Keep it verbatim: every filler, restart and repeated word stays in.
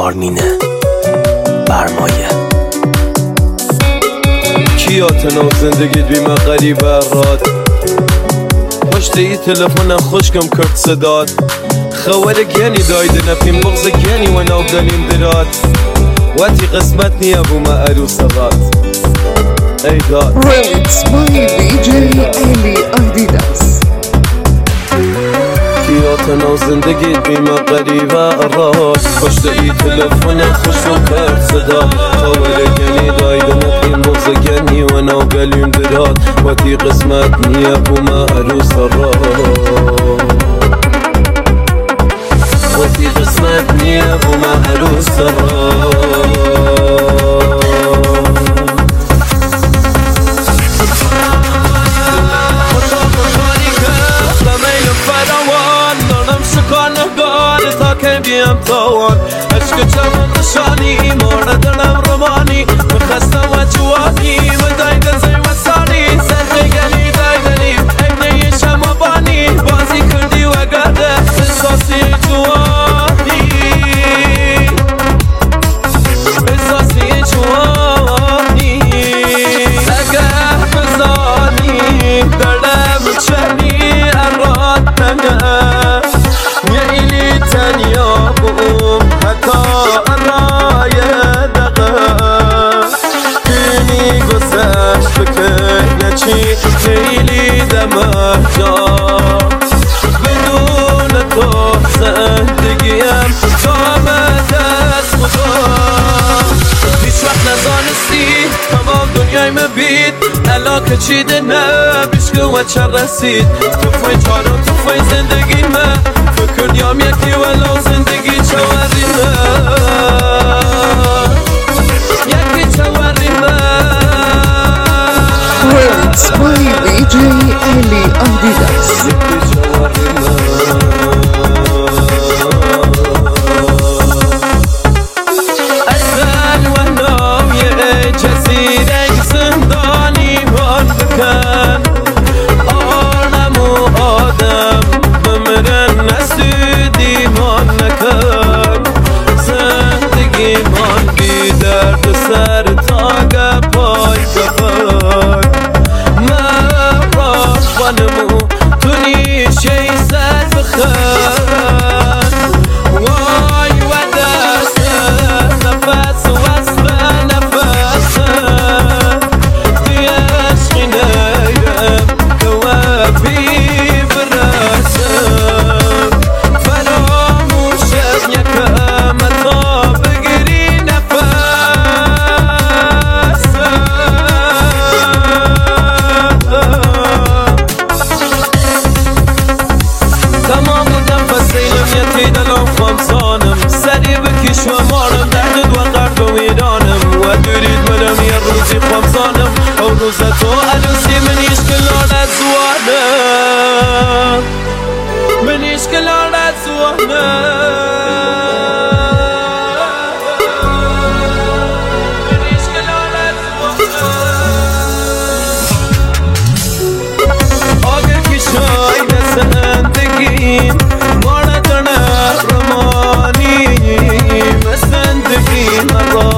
آرمینه برمایه. کیاتنا زندگیت بیمه قریب راد، پشت ای تلفنم خوشکم کرد صداد، خوال گنی دایده نفیم بغز گنی و ناو دلیم دراد، واتی قسمت نیا بو ما عروس غاد ای داد. Remix by دی جی علی آدیداس. کیاتنا زندگیت بیمه قریب راد، پشت ای تلفنم خوشکم کرد صداد، خوال گنی دایده نفیم بغز گنی و ناو دلیم دراد، واتی قسمت نیا بو ما عروس غاد، واتی قسمت نیا بو ما عروس غاد. بیم تاوان عشق جوان نشانی مارد دلم رومانی مخستم و جوانی مداید زی و سانی سر گلی دایدنیم اینه شما بانی بازی کردی و گرده احساسی جوانی احساسی جوانی اگه بزانی دلم چنی اراد تنه میلی تنیا بوم حتی ارای دقه کنی گذشت فکر نچی خیلی دمه جا بدون تو زندگیم کامت از خدا. هیچ وقت نزانستی تمام دنیای مبید علاقه چیده نه بیشکه و چه رسید توفای چارو توفای زندگی من فکر نیام یکی ولو زندگی چواری من یکی چواری من. Remix by دی جی علی آدیداس. یکی چواری من. اصل و نام یه جزیره زندانی من بکن آرم و آدم بمرن نسودی من نکن زندگی من بی درد و سر تاگ پای کفن من راش بانمو تو نیشه سر بخن وای و دست نفس و وصف نفس دی عشقی نیرم کوابی برسم فراموشم یکم تا بگیری نفسم تمام نفس ایلم یکی دلم خمسانم سری بکش و مارم دردد و قرد و ویرانم و دورید ملم یه روزی خمسانم او روز تو عروسی منیش کلانت زوانم منیش کلانت زوانم منیش کلانت زوانم آگه کشای زندگیم ماردن رمانی زندگی مرا